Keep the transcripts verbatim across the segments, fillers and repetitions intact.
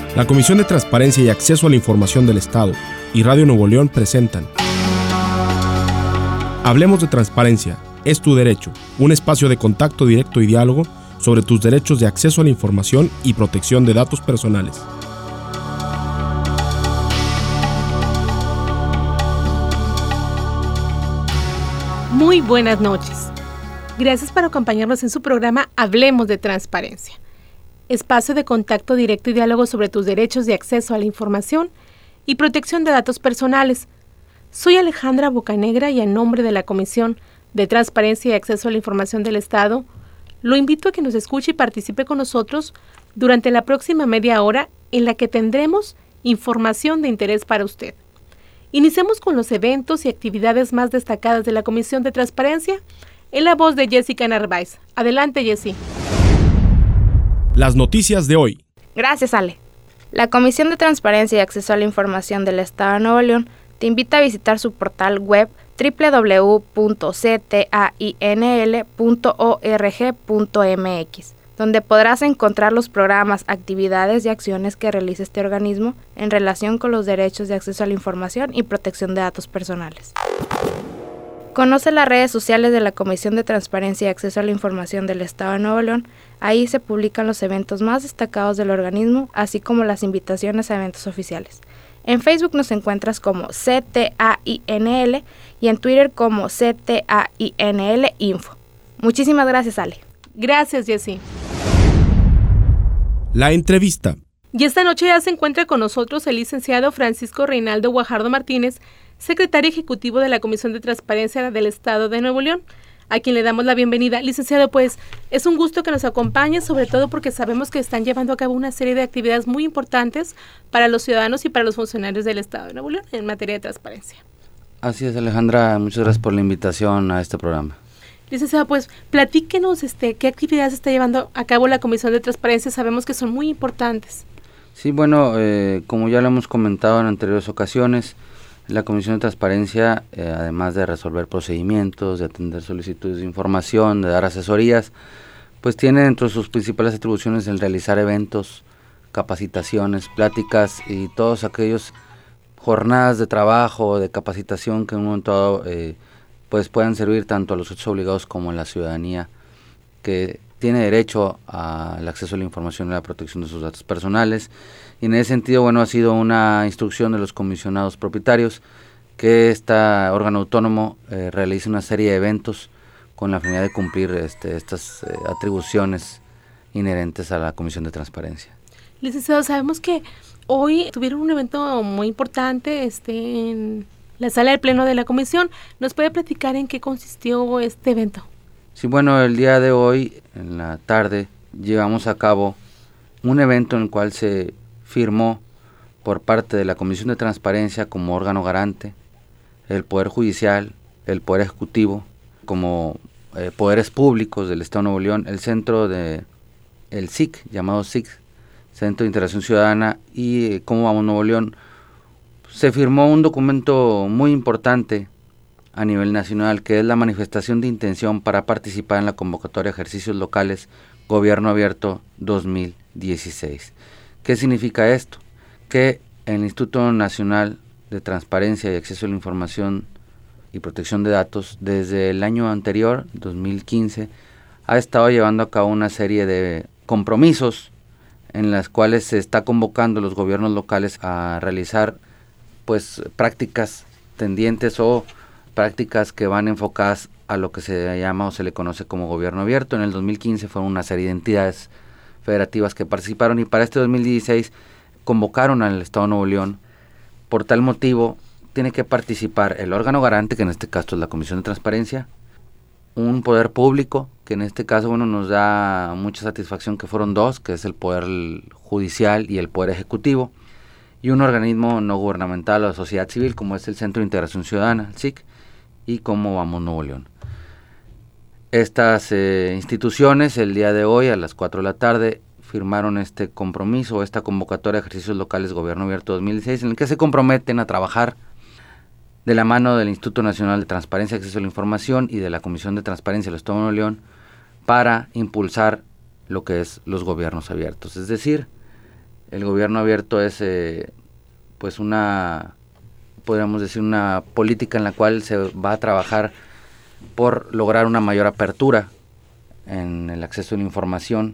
La Comisión de Transparencia y Acceso a la Información del Estado y Radio Nuevo León presentan Hablemos de Transparencia, es tu derecho, un espacio de contacto directo y diálogo sobre tus derechos de acceso a la información y protección de datos personales. Muy buenas noches. Gracias por acompañarnos en su programa Hablemos de Transparencia, espacio de contacto directo y diálogo sobre tus derechos de acceso a la información y protección de datos personales. Soy Alejandra Bocanegra y en nombre de la Comisión de Transparencia y Acceso a la Información del Estado, lo invito a que nos escuche y participe con nosotros durante la próxima media hora en la que tendremos información de interés para usted. Iniciamos con los eventos y actividades más destacadas de la Comisión de Transparencia en la voz de Jessica Narváez. Adelante, Jessy. Las noticias de hoy. Gracias, Ale. La Comisión de Transparencia y Acceso a la Información del Estado de Nuevo León te invita a visitar su portal web doble u doble u doble u punto c t a i n l punto org punto m x, donde podrás encontrar los programas, actividades y acciones que realiza este organismo en relación con los derechos de acceso a la información y protección de datos personales. Conoce las redes sociales de la Comisión de Transparencia y Acceso a la Información del Estado de Nuevo León. Ahí se publican los eventos más destacados del organismo, así como las invitaciones a eventos oficiales. En Facebook nos encuentras como C T A I N L y en Twitter como C T A I N L Info. Muchísimas gracias, Ale. Gracias, Jessy. La entrevista. Y esta noche ya se encuentra con nosotros el licenciado Francisco Reinaldo Guajardo Martínez, secretario ejecutivo de la Comisión de Transparencia del Estado de Nuevo León, a quien le damos la bienvenida. Licenciado, pues es un gusto que nos acompañe, sobre todo porque sabemos que están llevando a cabo una serie de actividades muy importantes para los ciudadanos y para los funcionarios del Estado de Nuevo León en materia de transparencia. Así es, Alejandra, muchas gracias por la invitación a este programa. Licenciado, pues platíquenos este, qué actividades está llevando a cabo la Comisión de Transparencia. Sabemos que son muy importantes. Sí, bueno, eh, como ya lo hemos comentado en anteriores ocasiones, la Comisión de Transparencia, eh, además de resolver procedimientos, de atender solicitudes de información, de dar asesorías, pues tiene dentro de sus principales atribuciones el realizar eventos, capacitaciones, pláticas y todos aquellos jornadas de trabajo, de capacitación que en un momento dado eh, pues puedan servir tanto a los sujetos obligados como a la ciudadanía que tiene derecho al acceso a la información y a la protección de sus datos personales. Y en ese sentido, bueno, ha sido una instrucción de los comisionados propietarios que este órgano autónomo eh, realice una serie de eventos con la finalidad de cumplir este, estas eh, atribuciones inherentes a la Comisión de Transparencia. Licenciado, sabemos que hoy tuvieron un evento muy importante este, en la sala del Pleno de la Comisión. ¿Nos puede platicar en qué consistió este evento? Sí, bueno, el día de hoy, en la tarde, llevamos a cabo un evento en el cual se firmó por parte de la Comisión de Transparencia como órgano garante, el Poder Judicial, el Poder Ejecutivo, como eh, poderes públicos del Estado de Nuevo León, el centro de el S I C, llamado S I C, Centro de Interacción Ciudadana, y eh, Cómo Vamos Nuevo León. Se firmó un documento muy importante a nivel nacional, que es la manifestación de intención para participar en la convocatoria de ejercicios locales Gobierno Abierto dos mil dieciséis. ¿Qué significa esto? Que el Instituto Nacional de Transparencia y Acceso a la Información y Protección de Datos, desde el año anterior, dos mil quince, ha estado llevando a cabo una serie de compromisos en las cuales se está convocando a los gobiernos locales a realizar pues prácticas tendientes o prácticas que van enfocadas a lo que se llama o se le conoce como gobierno abierto. En el dos mil quince fueron una serie de entidades federativas que participaron y para este dos mil dieciséis convocaron al Estado de Nuevo León. Por tal motivo tiene que participar el órgano garante, que en este caso es la Comisión de Transparencia, un poder público, que en este caso bueno nos da mucha satisfacción que fueron dos, que es el Poder Judicial y el Poder Ejecutivo, y un organismo no gubernamental o de sociedad civil como es el Centro de Integración Ciudadana, el S I C, y Cómo Vamos Nuevo León. Estas eh, instituciones el día de hoy a las cuatro de la tarde firmaron este compromiso, esta convocatoria de ejercicios locales Gobierno Abierto dos mil dieciséis, en el que se comprometen a trabajar de la mano del Instituto Nacional de Transparencia y Acceso a la Información y de la Comisión de Transparencia del Estado de Nuevo León para impulsar lo que es los gobiernos abiertos, es decir, El gobierno abierto es eh, pues una, podríamos decir, una política en la cual se va a trabajar por lograr una mayor apertura en el acceso a la información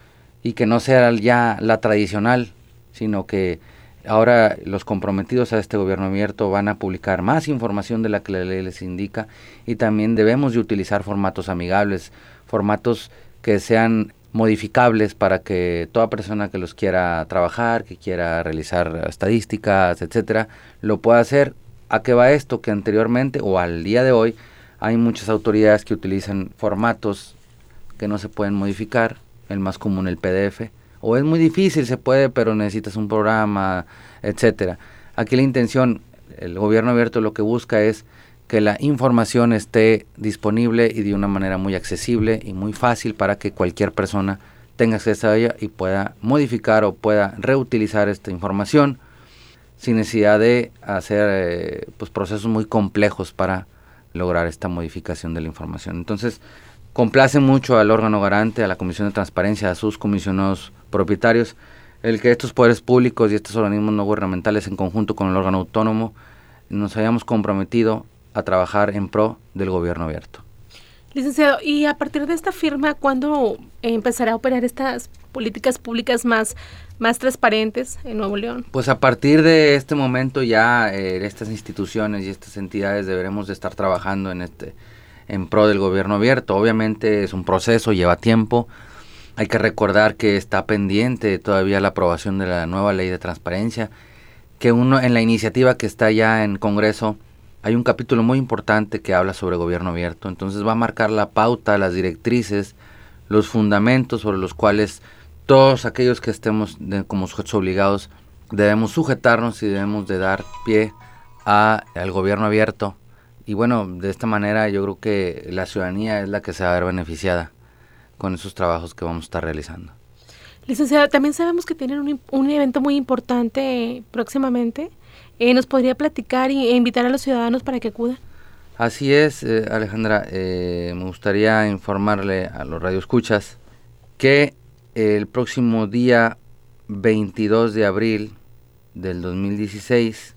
y que no sea ya la tradicional, sino que ahora los comprometidos a este gobierno abierto van a publicar más información de la que la ley les indica, y también debemos de utilizar formatos amigables, formatos que sean modificables para que toda persona que los quiera trabajar, que quiera realizar estadísticas, etcétera, lo pueda hacer. ¿A qué va esto? Que anteriormente o al día de hoy hay muchas autoridades que utilizan formatos que no se pueden modificar, el más común el P D F, o es muy difícil, se puede, pero necesitas un programa, etcétera. Aquí la intención, el gobierno abierto lo que busca es que la información esté disponible y de una manera muy accesible y muy fácil para que cualquier persona tenga acceso a ella y pueda modificar o pueda reutilizar esta información sin necesidad de hacer eh, pues procesos muy complejos para lograr esta modificación de la información. Entonces, complace mucho al órgano garante, a la Comisión de Transparencia, a sus comisionados propietarios, el que estos poderes públicos y estos organismos no gubernamentales en conjunto con el órgano autónomo nos hayamos comprometido a trabajar en pro del gobierno abierto. Licenciado, y a partir de esta firma, ¿cuándo empezará a operar estas políticas públicas más, más transparentes en Nuevo León? Pues a partir de este momento ya eh, estas instituciones y estas entidades deberemos de estar trabajando en este en pro del gobierno abierto. Obviamente es un proceso, lleva tiempo. Hay que recordar que está pendiente todavía la aprobación de la nueva ley de transparencia, que uno en la iniciativa que está ya en Congreso hay un capítulo muy importante que habla sobre gobierno abierto. Entonces va a marcar la pauta, las directrices, los fundamentos sobre los cuales todos aquellos que estemos de, como sujetos obligados debemos sujetarnos y debemos de dar pie a, al gobierno abierto. Y bueno, de esta manera yo creo que la ciudadanía es la que se va a ver beneficiada con esos trabajos que vamos a estar realizando. Licenciada, también sabemos que tienen un, un evento muy importante próximamente. Eh, ¿Nos podría platicar y, e invitar a los ciudadanos para que acudan? Así es, eh, Alejandra. Eh, me gustaría informarle a los radioescuchas que el próximo día veintidós de abril del dos mil dieciséis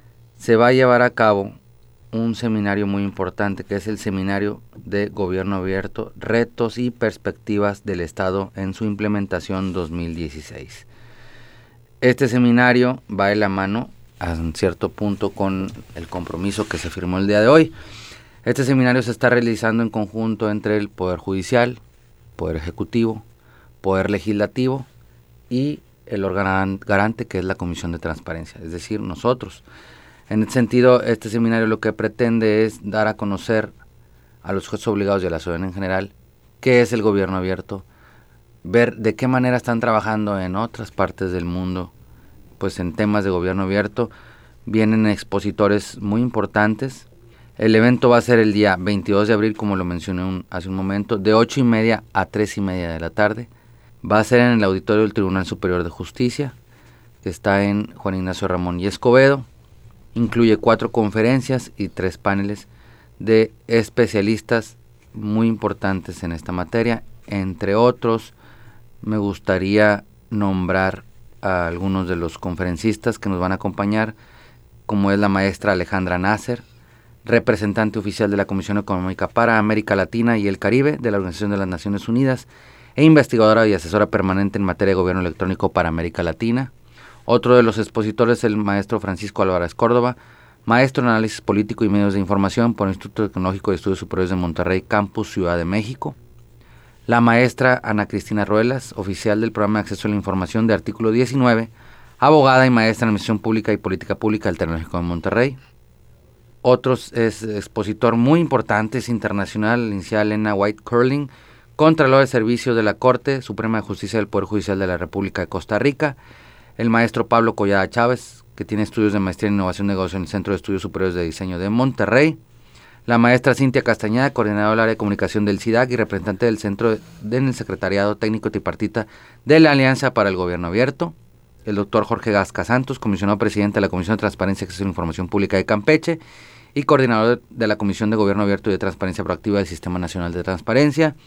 se va a llevar a cabo un seminario muy importante, que es el Seminario de Gobierno Abierto, Retos y Perspectivas del Estado en su implementación dos mil dieciséis. Este seminario va de la mano a un cierto punto con el compromiso que se firmó el día de hoy. Este seminario se está realizando en conjunto entre el Poder Judicial, Poder Ejecutivo, Poder Legislativo y el órgano garante, que es la Comisión de Transparencia, es decir, nosotros. En este sentido, este seminario lo que pretende es dar a conocer a los sujetos obligados y a la ciudadanía en general qué es el gobierno abierto, ver de qué manera están trabajando en otras partes del mundo, pues en temas de gobierno abierto. Vienen expositores muy importantes. El evento va a ser el día veintidós de abril, como lo mencioné un, hace un momento, de ocho y media a tres y media de la tarde. Va a ser en el auditorio del Tribunal Superior de Justicia, que está en Juan Ignacio Ramón y Escobedo. Incluye cuatro conferencias y tres paneles de especialistas muy importantes en esta materia. Entre otros, me gustaría nombrar a algunos de los conferencistas que nos van a acompañar, como es la maestra Alejandra Nasser, representante oficial de la Comisión Económica para América Latina y el Caribe de la Organización de las Naciones Unidas e investigadora y asesora permanente en materia de gobierno electrónico para América Latina. Otro de los expositores es el maestro Francisco Álvarez Córdoba, maestro en análisis político y medios de información por el Instituto Tecnológico de Estudios Superiores de Monterrey, Campus Ciudad de México. La maestra Ana Cristina Ruelas, oficial del Programa de Acceso a la Información de Artículo diecinueve, abogada y maestra en Administración Pública y Política Pública del Tecnológico de Monterrey. Otros es expositor muy importante, es internacional, la licenciada Elena White Curling, Contralor de Servicios de la Corte Suprema de Justicia del Poder Judicial de la República de Costa Rica. El maestro Pablo Collada Chávez, que tiene estudios de maestría en Innovación de Negocio en el Centro de Estudios Superiores de Diseño de Monterrey. La maestra Cintia Castañeda, coordinadora del área de comunicación del C I D A C y representante del Centro del Secretariado Técnico Tripartita de la Alianza para el Gobierno Abierto. El doctor Jorge Gasca Santos, comisionado presidente de la Comisión de Transparencia y Acceso a la Información Pública de Campeche y coordinador de la Comisión de Gobierno Abierto y de Transparencia Proactiva del Sistema Nacional de Transparencia.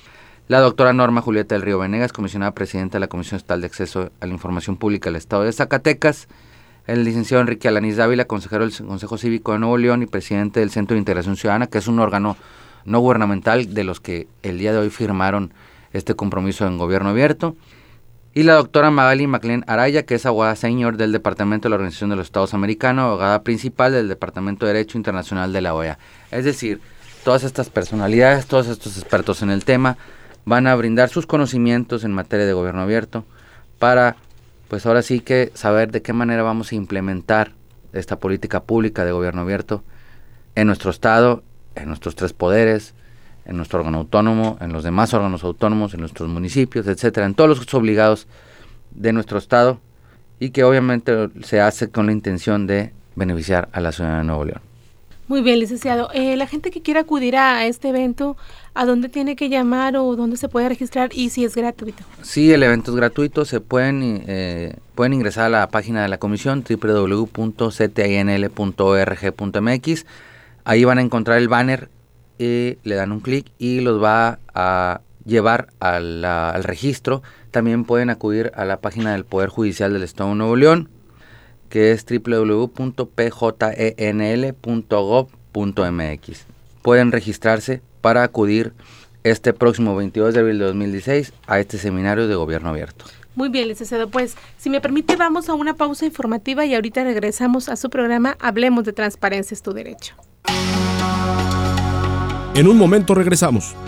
la doctora Norma Julieta del Río Venegas, comisionada presidenta de la Comisión Estatal de Acceso a la Información Pública del Estado de Zacatecas, el licenciado Enrique Alanís Dávila, consejero del Consejo Cívico de Nuevo León y presidente del Centro de Integración Ciudadana, que es un órgano no gubernamental de los que el día de hoy firmaron este compromiso en gobierno abierto, y la doctora Magali Maclean Araya, que es abogada senior del Departamento de la Organización de los Estados Americanos, abogada principal del Departamento de Derecho Internacional de la O E A. Es decir, todas estas personalidades, todos estos expertos en el tema, van a brindar sus conocimientos en materia de gobierno abierto para, pues ahora sí que saber de qué manera vamos a implementar esta política pública de gobierno abierto en nuestro estado, en nuestros tres poderes, en nuestro órgano autónomo, en los demás órganos autónomos, en nuestros municipios, etcétera, en todos los obligados de nuestro estado, y que obviamente se hace con la intención de beneficiar a la ciudadanía de Nuevo León. Muy bien, licenciado. Eh, la gente que quiera acudir a este evento, ¿a dónde tiene que llamar o dónde se puede registrar y si es gratuito? Sí, el evento es gratuito. Se pueden eh, pueden ingresar a la página de la comisión doble u doble u doble u punto c t i n l punto org punto m x. Ahí van a encontrar el banner y le dan un clic y los va a llevar a la, al registro. También pueden acudir a la página del Poder Judicial del Estado de Nuevo León, que es doble u doble u doble u punto p j e n l punto gov punto m x. Pueden registrarse para acudir este próximo veintidós de abril de dos mil dieciséis a este seminario de gobierno abierto. Muy bien, licenciado. Pues, si me permite, vamos a una pausa informativa y ahorita regresamos a su programa Hablemos de Transparencia es tu Derecho. En un momento regresamos.